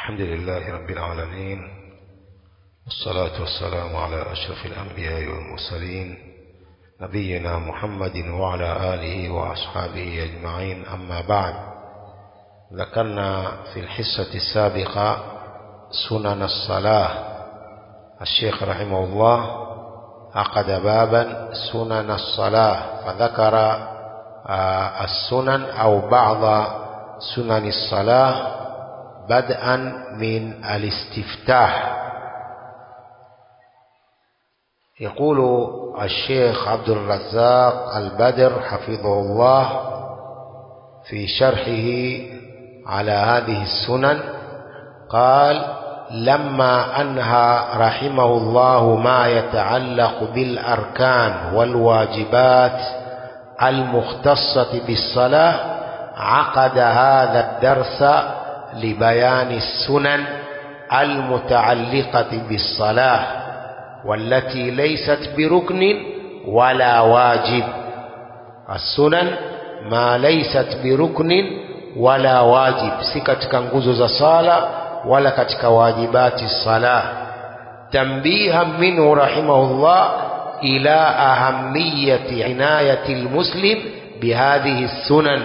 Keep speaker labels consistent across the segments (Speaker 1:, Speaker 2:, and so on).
Speaker 1: الحمد لله رب العالمين، والصلاة والسلام على أشرف الأنبياء والمرسلين نبينا محمد وعلى آله وأصحابه أجمعين. أما بعد، ذكرنا في الحصة السابقة سنن الصلاة. الشيخ رحمه الله عقد بابا سنن الصلاة، فذكر السنن أو بعض سنن الصلاة بدءا من الاستفتاح. يقول الشيخ عبد الرزاق البدر حفظه الله في شرحه على هذه السنن، قال: لما أنهى رحمه الله ما يتعلق بالأركان والواجبات المختصة بالصلاة، عقد هذا الدرس لبيان السنن المتعلقة بالصلاة والتي ليست بركن ولا واجب. السنن ما ليست بركن ولا واجب، si katika nguzo za sala wala katika wajibati sala. تنبيها منه رحمه الله إلى أهمية عناية المسلم بهذه السنن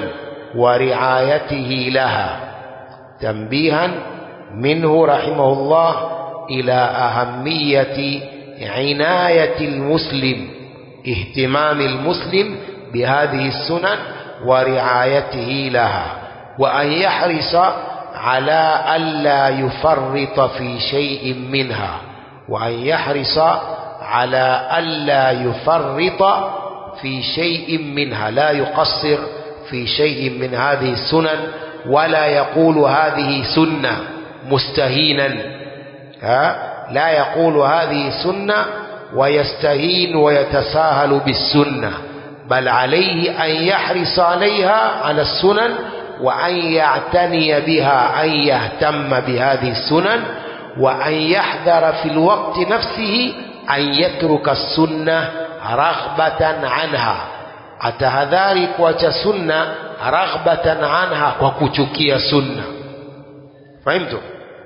Speaker 1: ورعايته لها. تنبيها منه رحمه الله إلى أهمية عناية المسلم، اهتمام المسلم بهذه السنن ورعايته لها، وأن يحرص على ألا يفرط في شيء منها، وأن يحرص على ألا يفرط في شيء منها، لا يقصر في شيء من هذه السنن، ولا يقول هذه سنة مستهينا، لا يقول هذه سنة ويستهين ويتساهل بالسنة، بل عليه أن يحرص عليها على السنن، وأن يعتني بها، أن يهتم بهذه السنن، وأن يحذر في الوقت نفسه أن يترك السنة رغبة عنها، atahadhari kuacha sunna raghbatan anha, kwa kuchukia sunna. Fahimtu?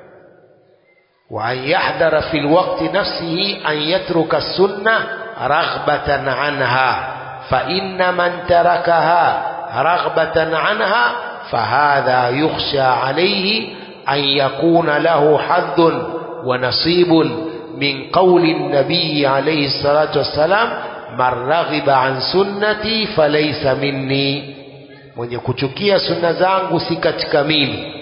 Speaker 1: Wa an yahdhara fil waqti nafsihi an yatruka sunna raghbatan anha, fa inna man tarakaha raghbatan anha fahadha yukhsha alayhi an yakuna lahu haddun wa nasibun min qawli an-nabiy alayhi salatu wassalam: man raghiba an sunnati falaysa minni, mwenye kuchukia sunna zangu si katika mimi.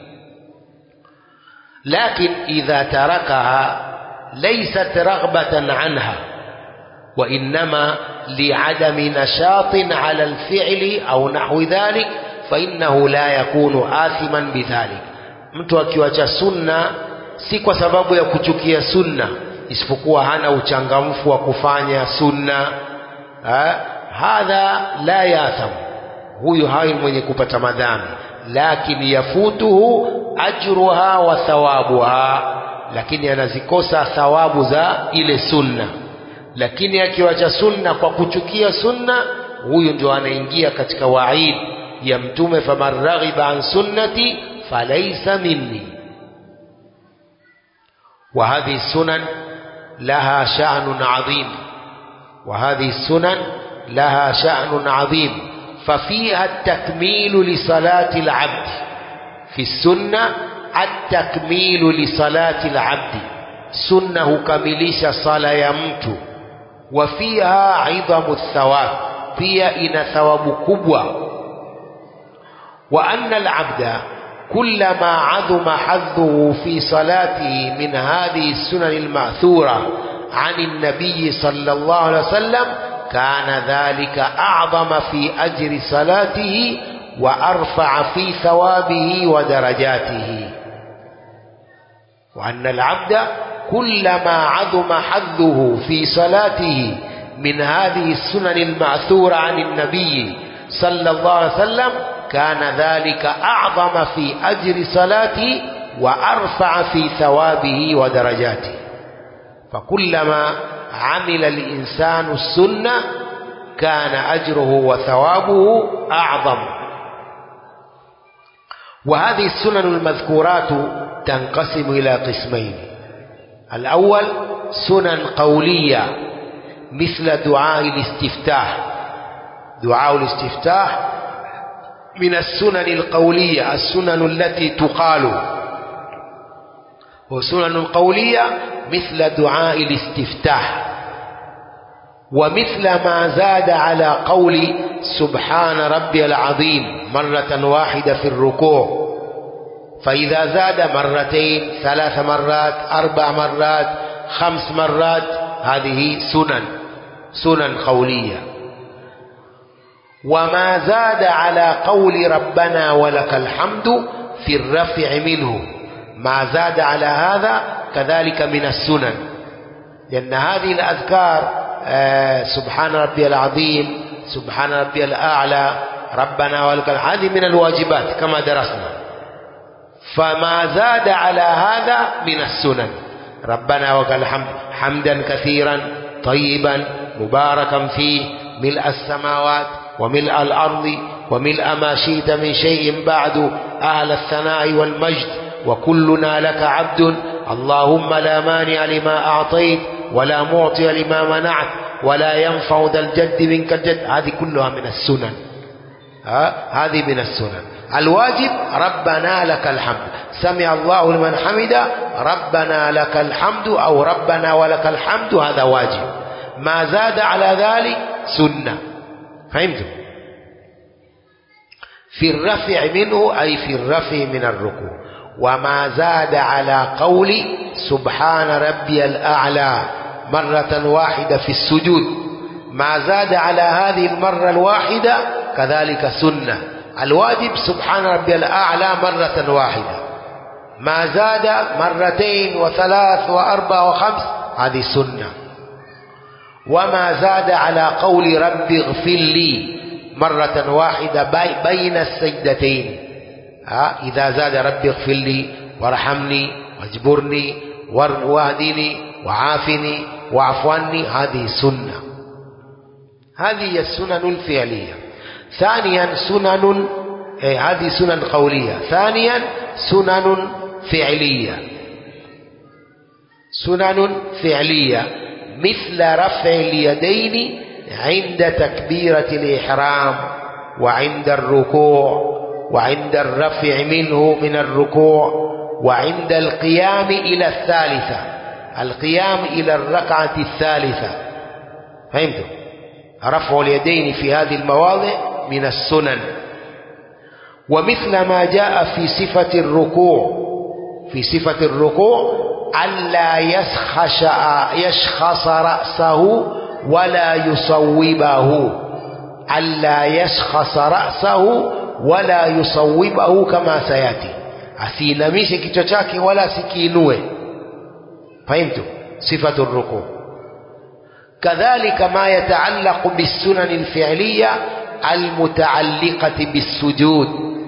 Speaker 1: Lakin idha tarakaha laysat raghbatan anha, wa innama li'adami nashatin 'ala al-fi'li aw nahwi dhalik, fa innahu la yakunu athiman bidhalik. Mtu akiwacha sunna si kwa sababu ya kuchukia sunna, isipokuwa hana uchangamfu wa kufanya sunna, hadha la yatham, huyu hai mwenye kupata madhambi. Lakini yafutuhu ajruha wa thawabuha, lakini anazikosa thawabu za ile sunna. Lakini akiwacha sunna kwa kuchukia sunna, huyu ndio anaingia katika waid ya Mtume: faman raghiba an sunnati falaysa minni. wa hadhihi sunan لها شأن عظيم، وهذه السنن لها شأن عظيم، ففيها التكميل لصلاة العبد. في السنة التكميل لصلاة العبد، سنة كمليش صلاة يمت، وفيها عظم الثواب، فيها إن ثواب كبوة. وأن العبد كلما عظم حظه في صلاته من هذه السنن المأثورة عن النبي صلى الله عليه وسلم، كان ذلك أعظم في أجر صلاته وأرفع في ثوابه ودرجاته. وأن العبد كلما عظم حظه في صلاته من هذه السنن المأثورة عن النبي صلى الله عليه وسلم، كان ذلك أعظم في أجر صلاته وأرفع في ثوابه ودرجاته. فكلما عمل الإنسان السنة كان أجره وثوابه أعظم. وهذه السنن المذكورات تنقسم إلى قسمين. الأول سنن قولية مثل دعاء الاستفتاح. دعاء الاستفتاح من السنن القولية، السنن التي تقال، وسنن قولية مثل دعاء الاستفتاح. ومثل ما زاد على قول سبحان ربي العظيم مرة واحدة في الركوع، فإذا زاد مرتين 3 مرات 4 مرات 5 مرات هذه سنن قولية. وما زاد على قول ربنا ولك الحمد في الرفع منه، ما زاد على هذا كذلك من السنن، لأن هذه الأذكار سبحان ربي العظيم، سبحان ربي الأعلى، ربنا ولك الحمد، هذه من الواجبات كما درسنا. فما زاد على هذا من السنن، ربنا ولك الحمد حمدا كثيرا طيبا مباركا فيه ملء السماوات وملء الأرض وملء ما شئت من شيء بعد، أهل الثناء والمجد، وكلنا لك عبد، اللهم لا مانع لما أعطيت ولا معطي لما منعت ولا ينفع ذا الجد منك الجد. هذه كلها من السنن، هذه من السنن. الواجب ربنا لك الحمد، سمع الله لمن حمده، ربنا لك الحمد أو ربنا ولك الحمد، هذا واجب. ما زاد على ذلك سنة. فهمتم؟ في الرفع منه أي في الرفع من الركوع. وما زاد على قول سبحان ربي الأعلى مرة واحدة في السجود، ما زاد على هذه المرة الواحدة كذلك سنة. الواجب سبحان ربي الأعلى مرة واحدة، ما زاد 2 و3 و4 و5 هذه سنة. وما زاد على قول ربي اغفر لي مرة واحدة بين السجدتين، إذا زاد ربي اغفر لي وارحمني واجبرني واهدني وعافني واعف عني، هذه سنة. هذه السنن الفعلية. ثانيا سنن، هذه سنن قولية. ثانيا سنن فعلية. سنن فعلية مثل رفع اليدين عند تكبيرة الإحرام وعند الركوع وعند الرفع منه من الركوع وعند القيام إلى الثالثة، القيام إلى الركعة الثالثة. فهمتم؟ رفع اليدين في هذه المواضع من السنن. ومثل ما جاء في صفة الركوع، في صفة الركوع ألا يشخص رأسه ولا يصوبه، ألا يشخص رأسه ولا يصوبه كما سيأتي، asinamishe kichwa chake wala sikiinue. فهمتم؟ صفة الركوع. كذلك ما يتعلق بالسنن الفعلية المتعلقة بالسجود،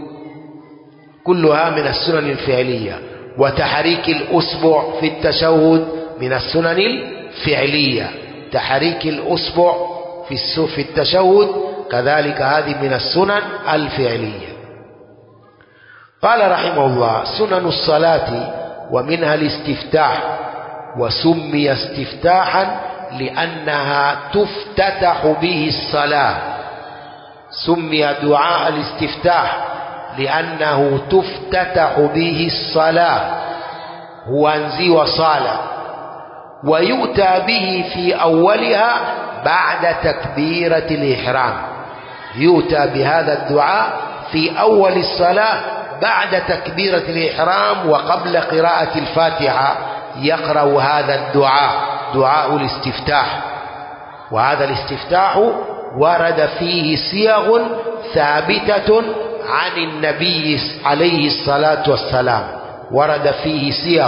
Speaker 1: كلها من السنن الفعلية. وتحريك الأصبع في التشهد من السنن الفعلية، تحريك الأصبع في التشهد كذلك هذه من السنن الفعلية. قال رحمه الله: سنن الصلاة ومنها الاستفتاح، وسمي استفتاحا لأنها تفتتح به الصلاة. سمي دعاء الاستفتاح لأنه تفتتح به الصلاة، هو أنزي وصالة، ويؤتى به في أولها بعد تكبيرة الإحرام. يؤتى بهذا الدعاء في أول الصلاة بعد تكبيرة الإحرام وقبل قراءة الفاتحة، يقرأ هذا الدعاء، دعاء الاستفتاح. وهذا الاستفتاح ورد فيه صيغ ثابتة عن النبي عليه الصلاة والسلام، ورد فيه صيغ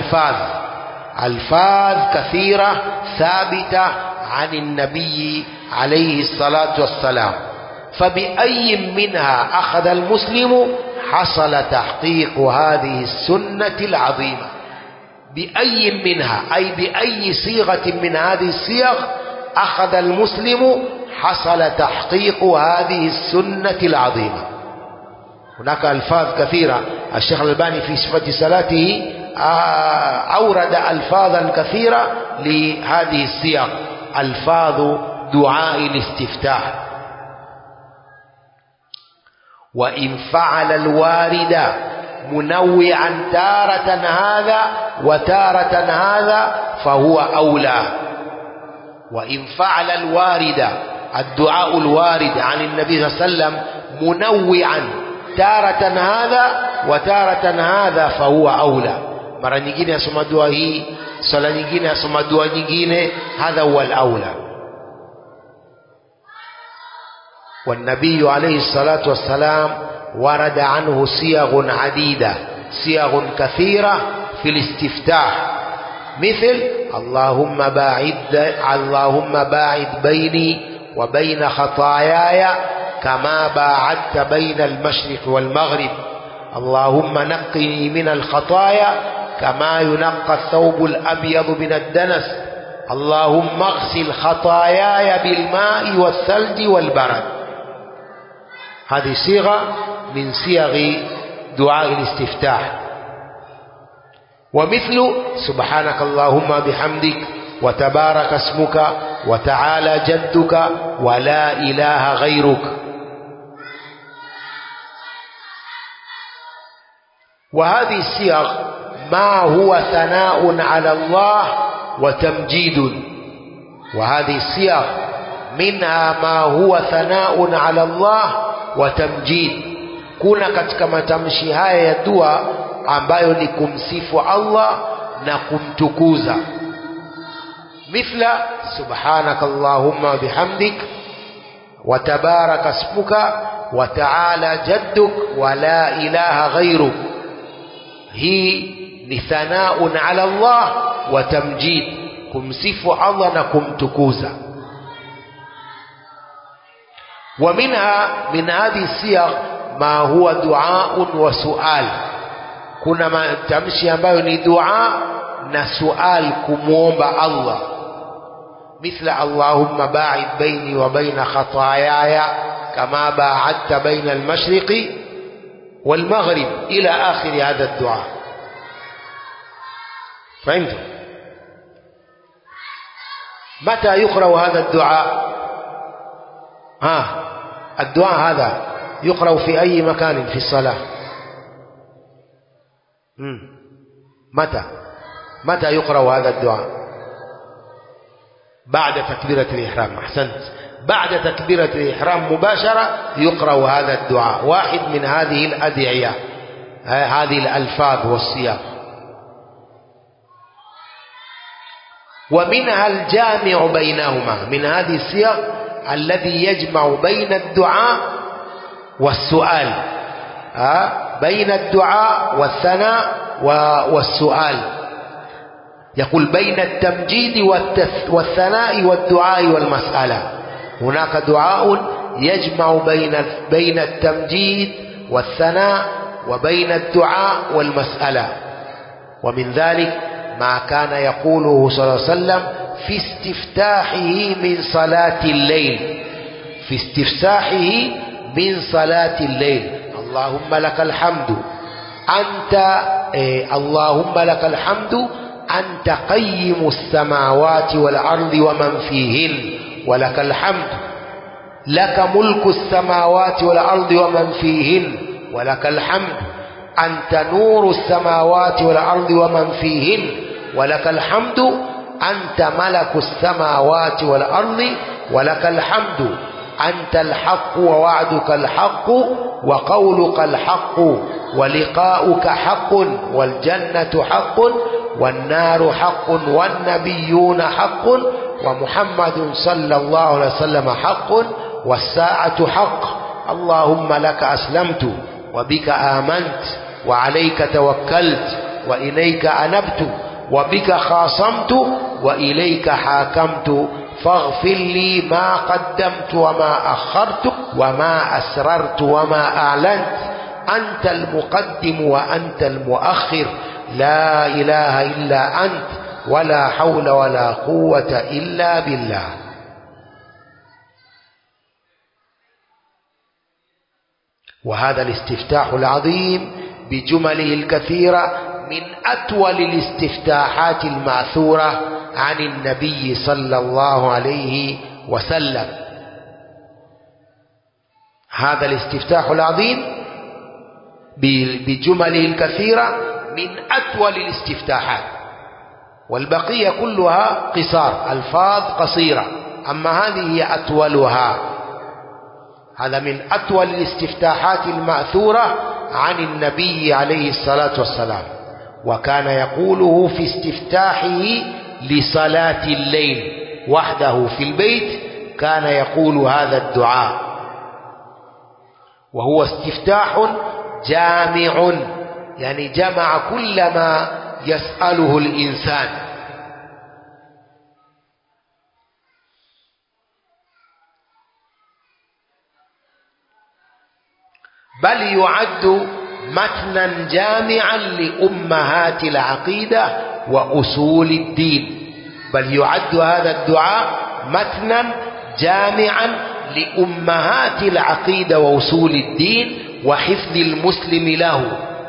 Speaker 1: ألفاظ كثيرة ثابتة عن النبي عليه الصلاة والسلام. فبأي منها أخذ المسلم حصل تحقيق هذه السنة العظيمة. بأي منها أي بأي صيغة من هذه الصيغ أخذ المسلم حصل تحقيق هذه السنة العظيمة. هناك ألفاظ كثيرة. الشيخ الألباني في صفة صلاته أورد ألفاظا كثيرة لهذه السياق، ألفاظ دعاء الاستفتاح. وإن فعل الوارد منوعا تارة هذا وتارة هذا فهو أولى. وإن فعل الوارد، الدعاء الوارد عن النبي صلى الله عليه وسلم منوعا تارة هذا وتارة هذا فهو أولى. mara nyingine asoma dua hii, sala nyingine asoma dua nyingine, hadha huwa al-aula. والنبي عليه الصلاة والسلام ورد عنه صيغ عديدة، صيغ كثيرة في الاستفتاح، مثل اللهم باعد بيني وبين خطاياي كما باعدت بين المشرق والمغرب، اللهم نقني من الخطايا كما ينقى الثوب الأبيض من الدنس، اللهم اغسل خطاياي بالماء والثلج والبرد. هذه صيغة من صيغ دعاء الاستفتاح. ومثل سبحانك اللهم بحمدك وتبارك اسمك وتعالى جدك ولا إله غيرك. وهذه الصيغ ما هو ثناء على الله وتمجيد. وهذه الصيغ منها ما هو ثناء على الله وtamjid. Kuna katika matamshi haya ya dua ambayo ni kumsifu Allah na kumtukuza, mithla subhanaka allahumma bihamdik wa tabaraka ismuka wa ta'ala jadduk wa la ilaha ghayruk. Hii ni thanaun ala Allah wa tamjid, kumsifu Allah na kumtukuza. ومنها من هذه الصيغ ما هو دعاء وسؤال. kuna matamshi ambayo ni dua na sual, kumuomba Allah, mithla allahumma ba'id baini wa baina khataayaya kama ba'adta baina al-mashriqi wal-maghrib ila akhir hadha ad-du'a. فهمتم؟ متى يقرأ هذا الدعاء؟ الدعاء هذا يقرأ في أي مكان في الصلاة؟ متى يقرأ هذا الدعاء؟ بعد تكبيرة الإحرام. أحسنت، بعد تكبيرة الإحرام مباشرة يقرأ هذا الدعاء، واحد من هذه الأدعية، هذه الألفاظ والصيغ. ومنها الجامع بينهما، من هذه الصيغ الذي يجمع بين الدعاء والسؤال، بين الدعاء والثناء والسؤال. يقول بين التمجيد والثناء والدعاء والمسألة. هناك دعاء يجمع بين التمجيد والثناء وبين الدعاء والمسألة. ومن ذلك ما كان يقوله صلى الله عليه وسلم في استفتاحه من صلاة الليل، في استفتاحه من صلاة الليل: اللهم لك الحمد اللهم لك الحمد أنت قيم السماوات والأرض ومن فيهن، ولك الحمد، لك ملك السماوات والأرض ومن فيهن، ولك الحمد، أنت نور السماوات والأرض ومن فيهن، ولك الحمد، أنت ملك السماوات والأرض، ولك الحمد، أنت الحق ووعدك الحق وقولك الحق ولقاؤك حق والجنة حق والنار حق والنبيون حق ومحمد صلى الله عليه وسلم حق والساعة حق. اللهم لك أسلمت وبك آمنت وعليك توكلت وإليك أنبت وبك خاصمت وإليك حاكمت فاغفر لي ما قدمت وما أخرت وما أسررت وما أعلنت، أنت المقدم وأنت المؤخر، لا إله إلا أنت ولا حول ولا قوة إلا بالله. وهذا الاستفتاح العظيم بجمله الكثيرة من أطول الاستفتاحات المأثورة عن النبي صلى الله عليه وسلم. هذا الاستفتاح العظيم بجمله الكثيرة من أطول الاستفتاحات، والبقية كلها قصار، ألفاظ قصيرة، أما هذه هي أطولها. هذا من أطول الاستفتاحات المأثورة عن النبي عليه الصلاة والسلام، وكان يقوله في استفتاحه لصلاة الليل وحده في البيت، كان يقول هذا الدعاء، وهو استفتاح جامع، يعني جمع كل ما يسأله الإنسان. بل يعد متنا جامعا لأمهات العقيدة وأصول الدين، بل يعد هذا الدعاء متنا جامعا لأمهات العقيدة وأصول الدين وحفظ المسلم له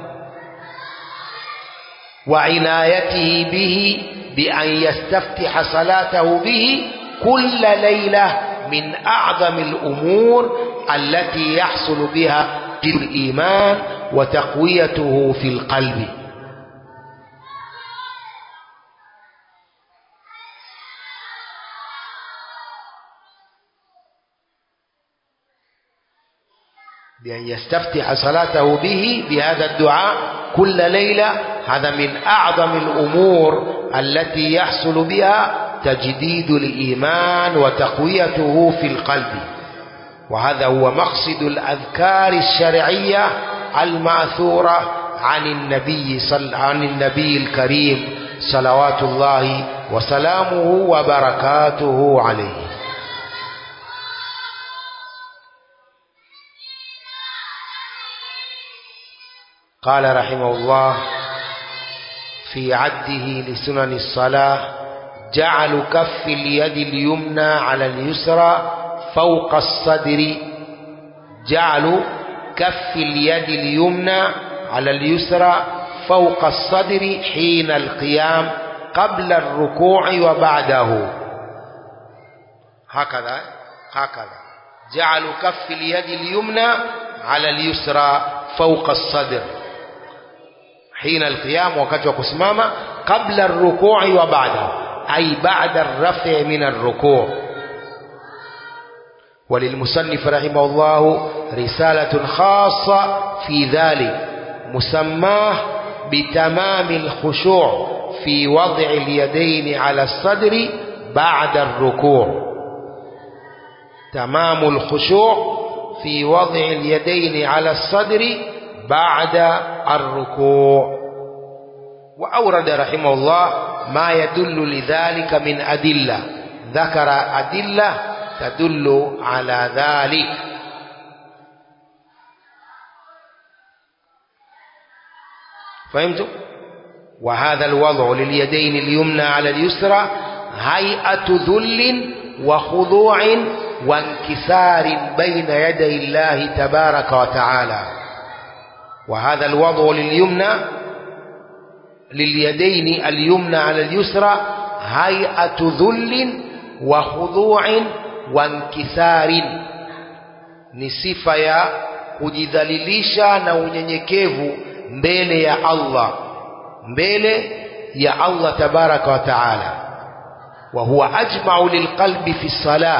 Speaker 1: وعنايته به، بأن يستفتح صلاته به كل ليلة، من أعظم الأمور التي يحصل بها الإيمان وتقويته في القلب. بأن يستفتح صلاته به بهذا الدعاء كل ليلة، هذا من أعظم الأمور التي يحصل بها تجديد الإيمان وتقويته في القلب. وهذا هو مقصد الأذكار الشرعية المأثورة عن النبي الكريم صلوات الله وسلامه وبركاته عليه. قال رحمه الله في عده لسنن الصلاة: جعل كف اليد اليمنى على اليسرى فوق الصدر. جعل كف اليد اليمنى على اليسرى فوق الصدر حين القيام قبل الركوع وبعده. هكذا جعل كف اليد اليمنى على اليسرى فوق الصدر حين القيام، وقت وقسمامة، قبل الركوع وبعده، أي بعد الرفع من الركوع. وللمصنف رحمه الله رسالة خاصة في ذلك مسماه بتمام الخشوع في وضع اليدين على الصدر بعد الركوع. تمام الخشوع في وضع اليدين على الصدر بعد الركوع. وأورد رحمه الله ما يدل لذلك من أدلة، ذكر أدلة تدل على ذلك. فهمتم؟ وهذا الوضع لليدين اليمنى على اليسرى هيئة ذل وخضوع وانكسار بين يدي الله تبارك وتعالى. وهذا الوضع لليدين اليمنى على اليسرى هيئة ذل وخضوع وانكسار، ni sifa ya kujidhalilisha na unyenyekevu mbele ya Allah tabaraka wa taala. wa huwa ajma'u lilqalbi fi salah,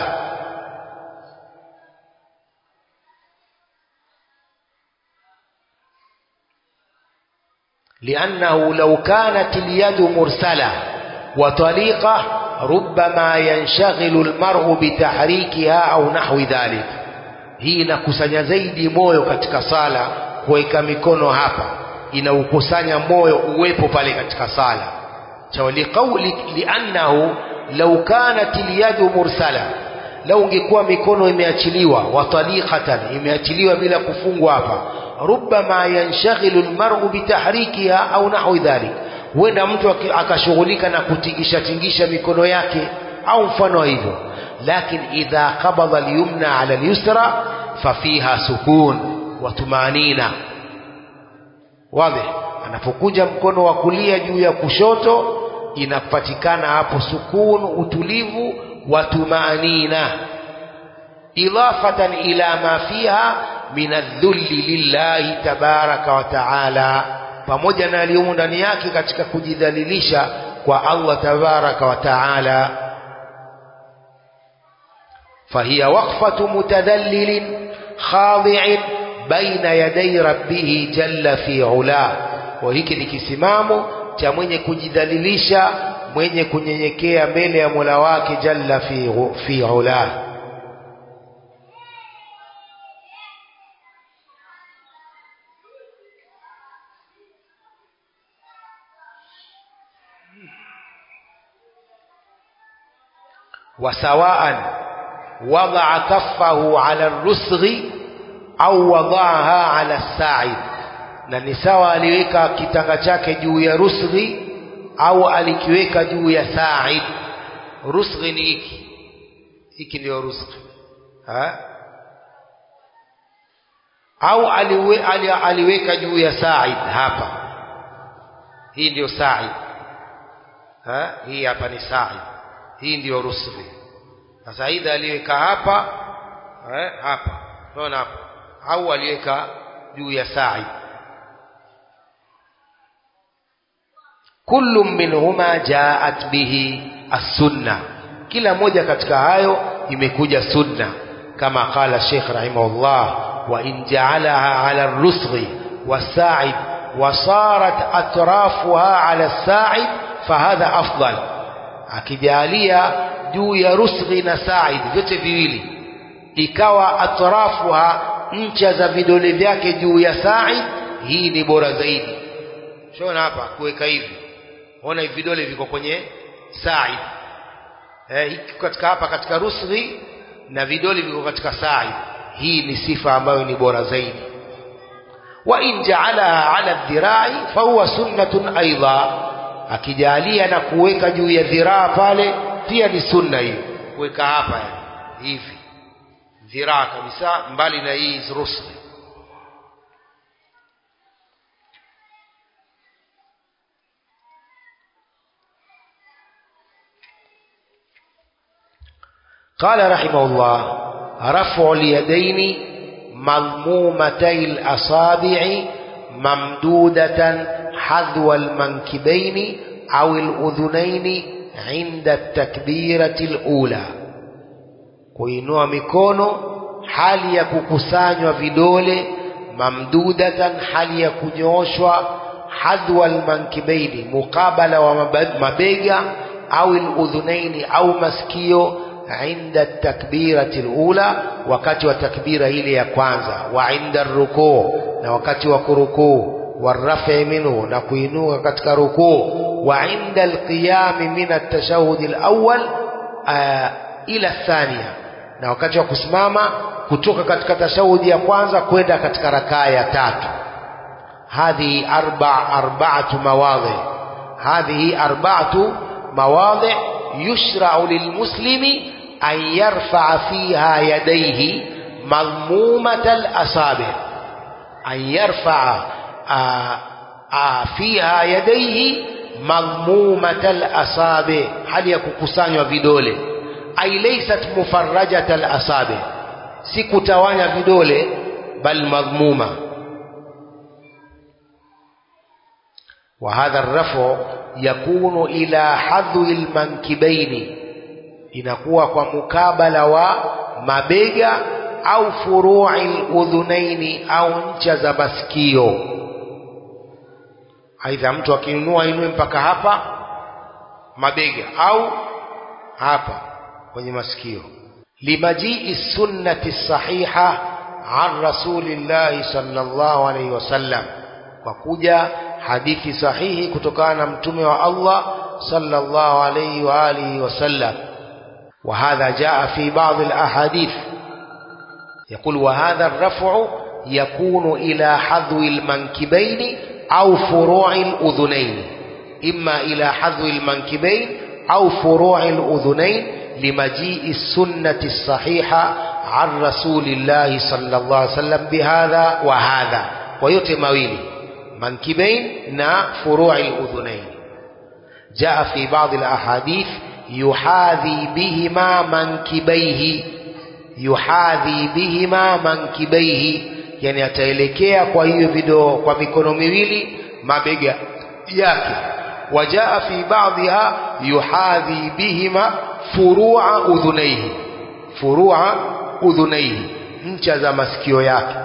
Speaker 1: لأنه لو كانت اليد مرسلة وطليقة ربما ينشغل المرء بتحريكها أو نحو ذلك. hii inakusanya zaidi moyo katika sala, kuweka mikono hapa inaukusanya moyo uwepo pale katika sala. liannahu law kanat alyadu mursala, lau ungekuwa mikono imeachiliwa, wa taliqatan, imeachiliwa bila kufungwa hapa, rubbama yanshaghilu almar'u bitahrikiha au nahwi dhalik, huenda mtu akashughulika na kutingisha mikono yake au mfano hivyo. Lakin idha qabada al-yumna ala al-yusra fafiha sukun, wa tumanina. Wazi, anapokuja mkono wa kulia juu ya kushoto inapatikana hapo sukun, utulivu wa tumanina, idafatan ila ma fiha min adh-dhulli lillahi tabaraka wa taala, pamoja na aliyomo ndani yake katika kujidhalilisha kwa Allah tabaraka wa taala. fahiya waqfatu mutadhallilin khadi'in baina yaday rabbih jalla fi ula. Kwa hiki ni kisimamo cha mwenye kujidhalilisha, mwenye kunyenyekea mbele ya Mola wake jalla fi ula. وسواء وضع كفه على الرسغ au wadaaha ala sa'id, na ni sawa aliweka kitanga chake juu ya rusghi au alikiweka juu ya sa'id. Rusghi ni hiki ndio rusghi, au aliweka juu ya sa'id hapa, hii ndio sa'id, hii hapa ni sa'id, hii ndio rusghi. Sasa aidha aliweka hapa hapa, unaona hapa, au aliweka juu ya sa'id. kullu minhuma jaat bihi as-sunnah, kila moja katika hayo imekuja sunna, kama qala Sheikh rahimahullah, wa in ja'alaha ala ar-rusghi was-sa'id wa sarat atrafuha ala as-sa'id fahadha afdal. Akijalia juu ya rusghi na sa'id vyote viwili, ikawa atrafuha, ncha za vidole vyake juu ya sa'id, hii ni bora zaidi. Shona hapa kuweka hivi, ona hivi vidole viko kwenye sa'id, hiki katika hapa katika rusghi na vidole viko katika sa'id, hii ni sifa ambayo ni bora zaidi. wa in ja'alaha ala dhira'i fa huwa sunnatun aidha, akijalia na kuweka juu ya dhiraa pale pia ni sunna hiyo, kuweka hapa hivi dhiraa kabisa, mbali na hii rusghi. قال رحمه الله: رفع اليدين مضمومتي الأصابع ممدودة حذو المنكبين أو الأذنين عند التكبيرة الأولى. kuinua mikono hali ya kukusanywa vidole, mamdudatan hali ya kunyooshwa, hadhwa almankibaini mukabala wa mabega, au aludhunaini au masikio, inda takbirati alula, wakati wa takbira ile ya kwanza, wa inda rukuu, na wakati wa kurukuu, warafi minhu, na kuinuka katika rukuu, wa inda alqiyam min at-tashahhud al-awwal ila athaniya, na wakati wa kusimama kutoka katika tashahudi ya kwanza kwenda katika rakaa ya tatu. Hadhihi arba'atu mawadhi, hadhihi arba'atu mawadhi yushra'u lilmuslimi an yarfa'a fiha yadayhi madmumata al-asabi', an yarfa'a fiha yadayhi madmumata al-asabi', hali ya kukusanywa vidole, ay laysat mufarrajata al-asabi', si kutawanya vidole, bal madmuma. wa hadha ar-raf'u yakunu ila hadhi al-mankibaini, inakuwa kwa mukabala wa mabega, au furu'i al-udhunaini, au ncha za masikio. Aidha mtu akinunua inue mpaka hapa mabega, au hapa kwenye masikio. Limajii sunnati sahiha an rasulillahi sallallahu alayhi wasallam, kwa kuja hadithi sahihi kutokana na mtume wa Allah sallallahu alayhi wa alihi wasallam. wa hadha jaa fi ba'd al-ahadith يقول: وهذا الرفع يكون إلى حذو المنكبين أو فروع الأذنين، إما إلى حذو المنكبين أو فروع الأذنين، لمجيء السنة الصحيحة عن رسول الله صلى الله عليه وسلم بهذا وهذا ويوتي mawili منكبين نا فروع الأذنين. جاء في بعض الأحاديث يحاذي بهما منكبيه، يحاذي بهما منكبيه yani ataelekea kwa hiyo video kwa mikono miwili mabega yake. Wajaa fi baadhiha yuhadhi bihima furu'a udhunaihi, furu'a udhunaihi, ncha za masikio yake.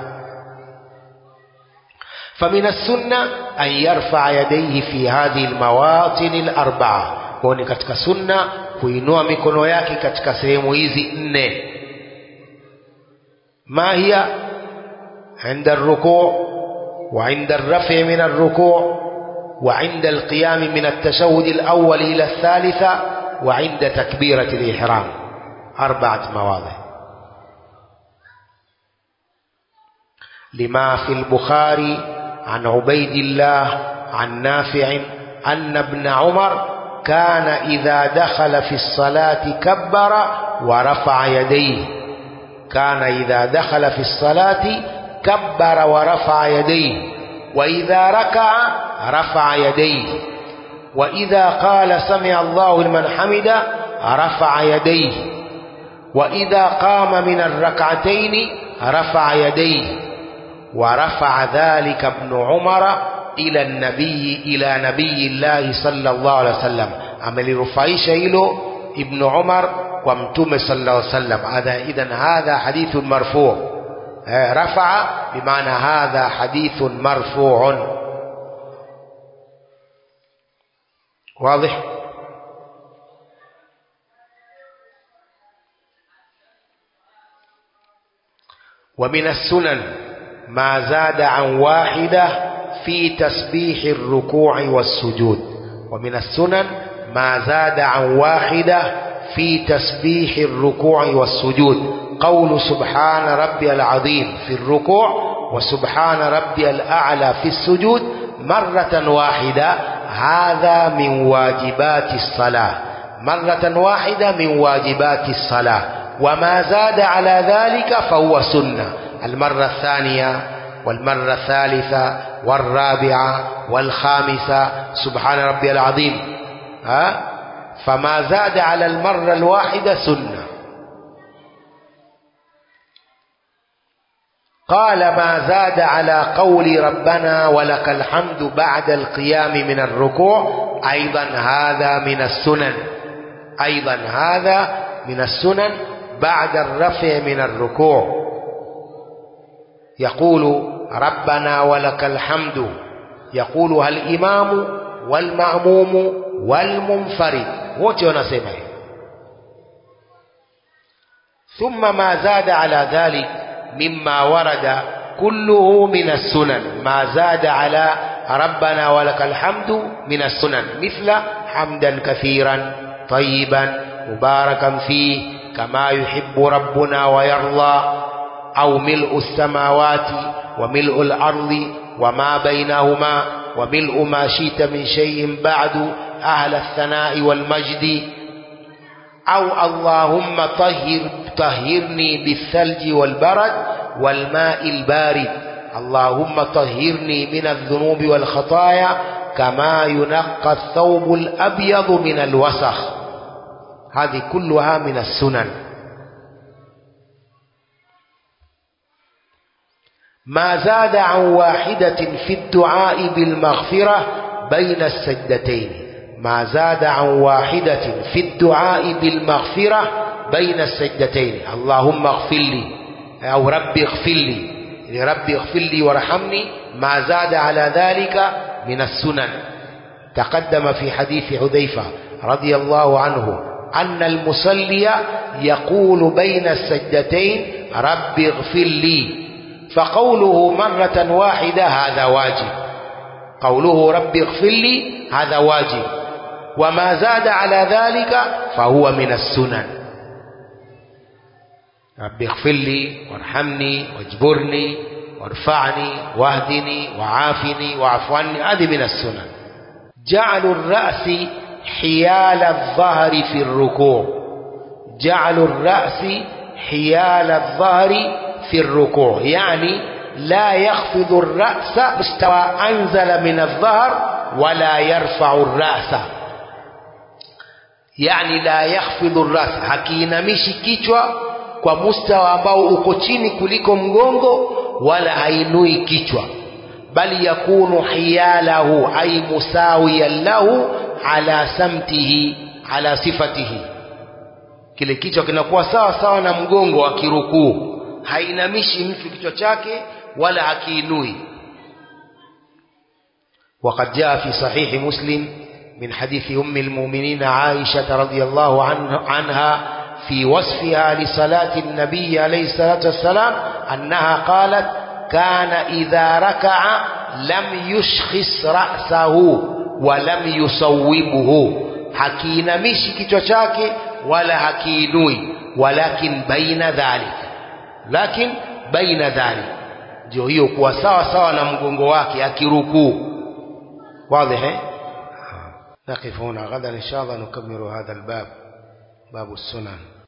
Speaker 1: فمن السنة أن يرفع يديه في هذه المواطن الأربعة. كوني katika sunna kuinua mikono yake katika sehemu hizi nne. ما هي؟ عند الركوع، وعند الرفع من الركوع، وعند القيام من التشهد الأول إلى الثالثة، وعند تكبيرة الإحرام. 4 مواضع. لما في البخاري عن عبيد الله عن نافع أن ابن عمر كان إذا دخل في الصلاة كبر ورفع يديه، كان إذا دخل في الصلاة كبر ورفع يديه، وإذا ركع رفع يديه، وإذا قال سمع الله لمن حمده رفع يديه، وإذا قام من الركعتين رفع يديه. ورفع ذلك ابن عمر إلى نبي الله صلى الله عليه وسلم. عمل رفعيش إلو ابن عمر ومتوم صلى الله عليه وسلم. إذن هذا حديث مرفوع. رفع بمعنى هذا حديث مرفوع. واضح؟ ومن السنن ما زاد عن واحدة في تسبيح الركوع والسجود. ومن السنن ما زاد عن واحدة في تسبيح الركوع والسجود. قول سبحان ربي العظيم في الركوع وسبحان ربي الأعلى في السجود مرة واحدة، هذا من واجبات الصلاة، مرة واحدة من واجبات الصلاة. وما زاد على ذلك فهو سنة. المرة الثانية والمرة الثالثة والرابعة والخامسة سبحان ربي العظيم، فما زاد على المرة الواحدة سنة. قال ما زاد على قول ربنا ولك الحمد بعد القيام من الركوع أيضا هذا من السنن، أيضا هذا من السنن بعد الرفع من الركوع. يقول ربنا ولك الحمد، يقولها الإمام والمأموم والمنفرد، wote wanasema hiyo. ثم ما زاد على ذلك مما ورد كله من السنن. ما زاد على ربنا ولك الحمد من السنن، مثل حمدا كثيرا طيبا مباركا فيه كما يحب ربنا ويرضى، أو ملء السماوات وملء الأرض وما بينهما وملء ما شئت من شيء بعد أهل الثناء والمجد، أو اللهم طهرني بالثلج والبرد والماء البارد، اللهم طهرني من الذنوب والخطايا كما ينقى الثوب الأبيض من الوسخ. هذه كلها من السنن. ما زاد عن واحدة في الدعاء بالمغفرة بين السجدتين. ما زاد عن واحدة في الدعاء بالمغفرة بين السجدتين، اللهم اغفر لي أو ربي اغفر لي، ربي اغفر لي وارحمني، ما زاد على ذلك من السنن. تقدم في حديث حذيفة رضي الله عنه أن المصلي يقول بين السجدتين ربي اغفر لي، فقوله مرة واحدة هذا واجب، قوله ربي اغفر لي هذا واجب، وما زاد على ذلك فهو من السنن. ربي اغفر لي وارحمني واجبرني وارفعني واهدني وعافني واعف عني، هذه من السنن. جعل الرأس حيال الظهر في الركوع، جعل الرأس حيال الظهر في الركوع، يعني لا يخفض الرأس مستوى أنزل من الظهر ولا يرفع الرأس، يعني لا يخفض الرأس، hakiinamishi kichwa kwa mustawa ambao uko chini kuliko mgongo, wala hainui kichwa, bali yakunu hiyalahu ay musawiyan lahu ala samtihi ala sifatihi, kile kichwa kinakuwa sawa sawa na mgongo akirukuu, hainamishi mtu kichwa chake wala hakiinui. وقد جاء في صحيح مسلم من حديث أم المؤمنين عائشة رضي الله عنها في وصفها لصلاة النبي عليه الصلاة والسلام أنها قالت كان إذا ركع لم يشخص رأسه ولم يصوبه، hakiinamishi kichwa chake wala hakiinui, walakin baina dhalik, lakin baina dhalik, ndio hiyo kuwa sawa sawa na mgongo wake akirukuu. واضح है؟ نقف هنا، غدا إن شاء الله نكمل هذا الباب، باب السنن.